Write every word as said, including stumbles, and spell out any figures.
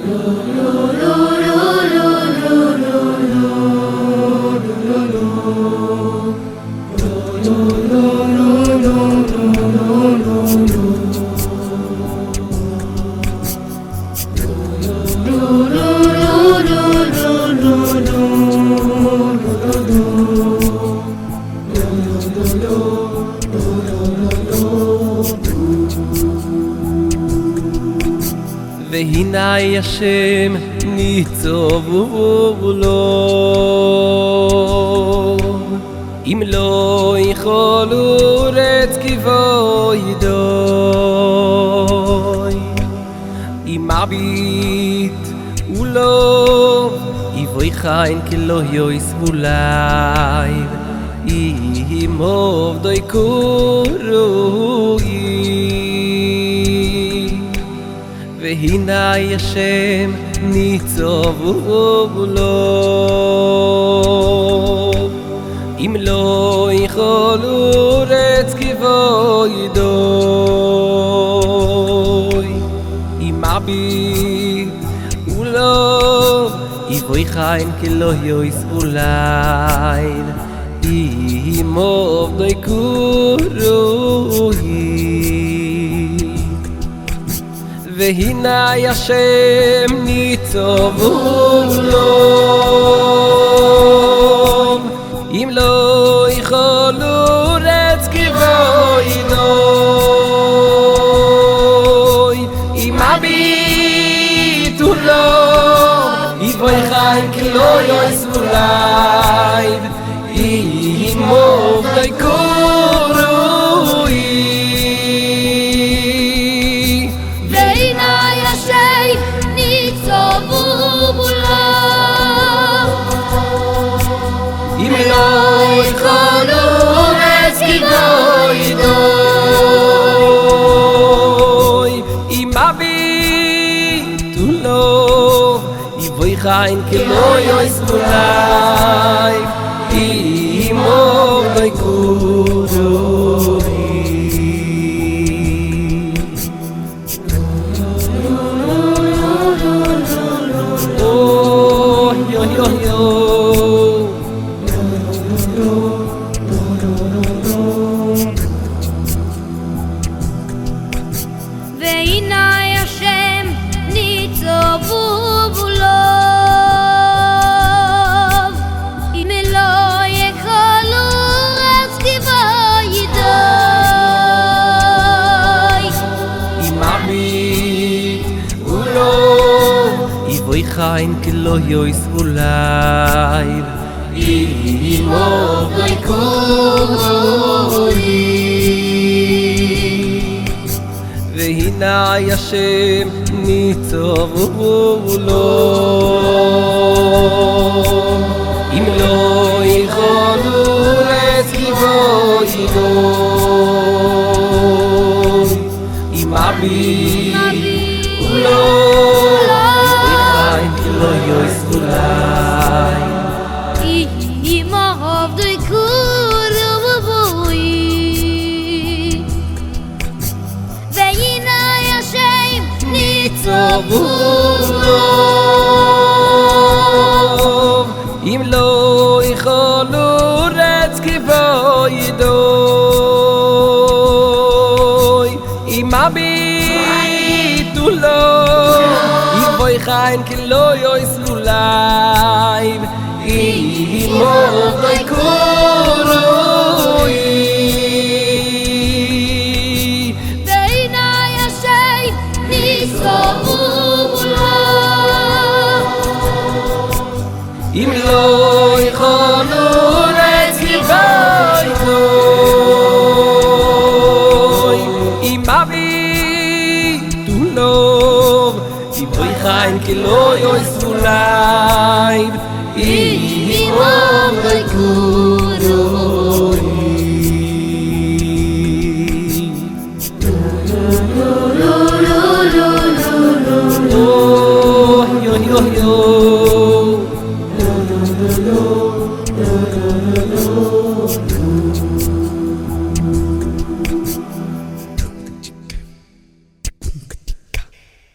והנה השם ניצוב לו אם לא יכולו רץ כבוידוי אם מביט ולא יבואי חיין כלא יויס אולי אם עובדוי קורוי והנה השם ניצוב לו אם לא יכולו רץ כבוידוי אם מביט ולא יבואי חיין כלא יויס אולי אם עובדוי קורוי והנה השם ניצוב לו אם לא יכולו רץ כבוידוי אם מביט ולא יבואי חיין כלא יויס אולי אם עובדוי קורוי אם לא יכולו רץ כבוידוי אם מביט ולא יבואי חיין כלא יויס אולי אם עובדוי קורוי yo yo yo והנה השם ניצוב לו אם לא יכולו רץ כבוידוי אם מביט ולא יבואי חיין כלא יויס אולי אם עובדוי קורוי והנה השם ניצוב לו אם לא יכולו רץ כבוידוי אם מביט ולא לא יויס אולי אם עובדוי קורוי והנה השם ניצוב לו אם לא יכולו רץ כבוידוי אם מביט ולא יבואי חיין כלא יויס אולי אם עובדוי קורוי והנה השם ניצוב לו אם לא יכולו רץ כבוידוי אם מביט ולא יבואי חיין כלא יויס אולי אם עובדוי קורוי